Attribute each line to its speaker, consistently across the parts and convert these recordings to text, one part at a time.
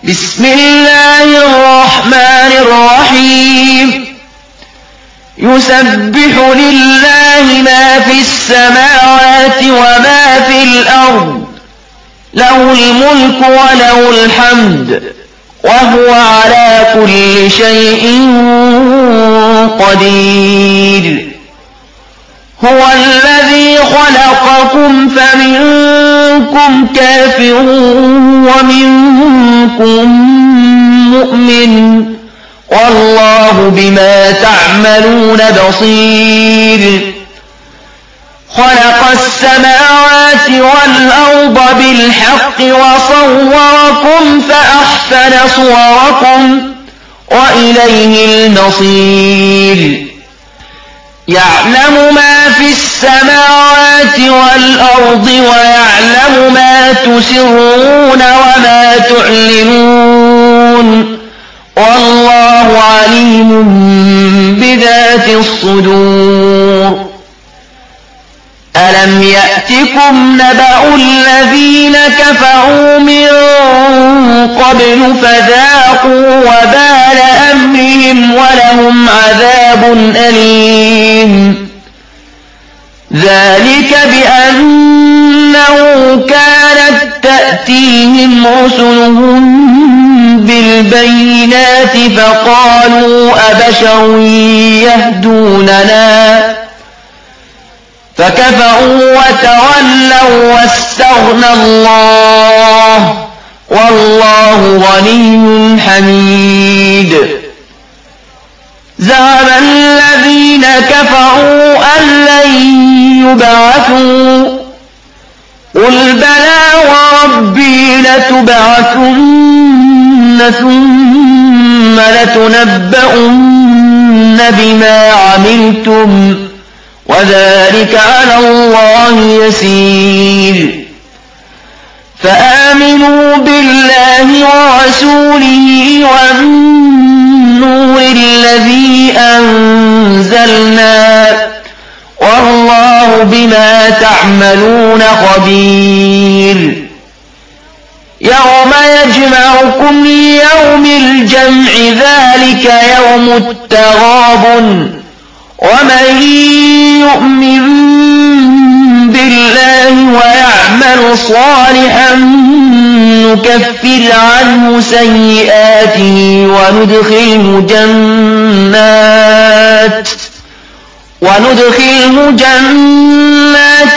Speaker 1: بسم الله الرحمن الرحيم يسبح لله ما في السماوات وما في الأرض له الملك وله الحمد وهو على كل شيء قدير هو الذي خلقكم فمنكم كافر ومنكم مؤمن والله بما تعملون بصير خلق السماوات والأرض بالحق وصوركم فأحسن صوركم وإليه المصير يعلم ما في السماوات والأرض ويعلم ما تسرون وما تعلنون والله عليم بذات الصدور ألم يأتكم نبأ الذين كفروا من قبل فذاقوا وبال أمرهم ولهم عذاب أليم ذلك بأنه كانت تأتيهم رسلهم بالبينات فقالوا أبشر يهدوننا فكفروا وتولوا واستغنى الله والله غني حميد زعم الذين كفروا أن لن يبعثوا قل بلى وربي لتبعثن ثم لتنبؤن بما عملتم وذلك على الله يسير فآمنوا بالله ورسوله والنور الذي أنزلنا والله بما تعملون خبير يوم يجمعكم ليوم الجمع ذلك يوم التغابن ومن يؤمن بالله ويعمل صالحا نكفر عنه سيئاته وندخله جنات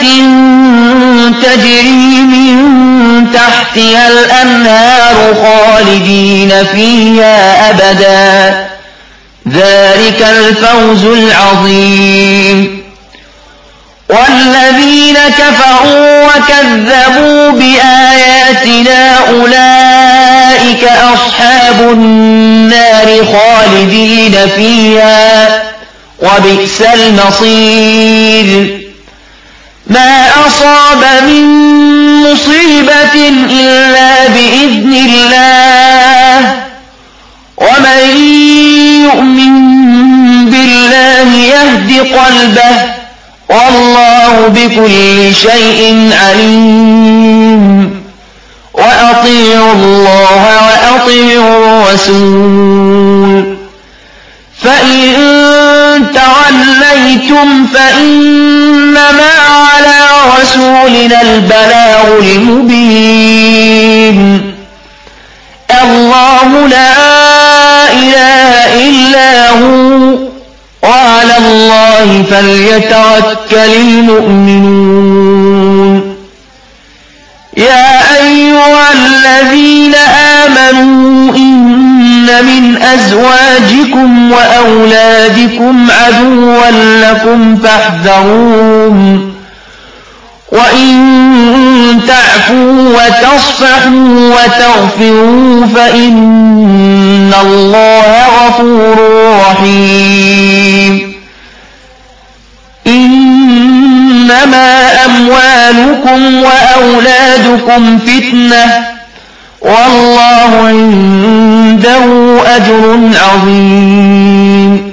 Speaker 1: تجري من تحتها الأنهار خالدين فيها أبدا ذلك الفوز العظيم والذين كفروا وكذبوا بآياتنا أولئك أصحاب النار خالدين فيها وبئس المصير ما أصاب من مصيبة إلا بإذن الله ومن يؤمن بالله يهد قلبه والله بكل شيء عليم وأطيعوا الله وأطيعوا الرسول فإن توليتم فإنما على رسولنا البلاغ المبين الله لا إله إلا هو وعلى الله فليتوكل المؤمنون يا أيها الذين آمنوا إن من أزواجكم وأولادكم عدوا لكم فاحذروهم وإن تعفوا وتصفحوا وتغفروا فإن الله غفور رحيم إنما أموالكم وأولادكم فتنة والله عنده أجر عظيم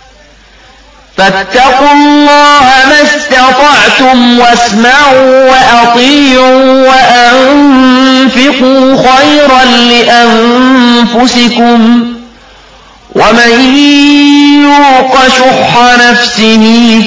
Speaker 1: فاتقوا الله ما استطعتم واسمعوا وأطيعوا وأنفقوا خيرا لأنفسكم أنفسكم ومن يوق شح نفسه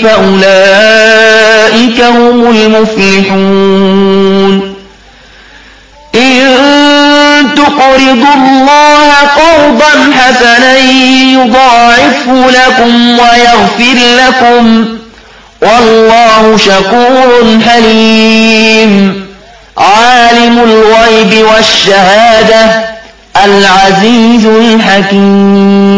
Speaker 1: فأولئك هم المفلحون إن تقرضوا الله قرضا حسنا يضاعفه لكم ويغفر لكم والله شكور حليم عالم الغيب والشهادة العزيز الحكيم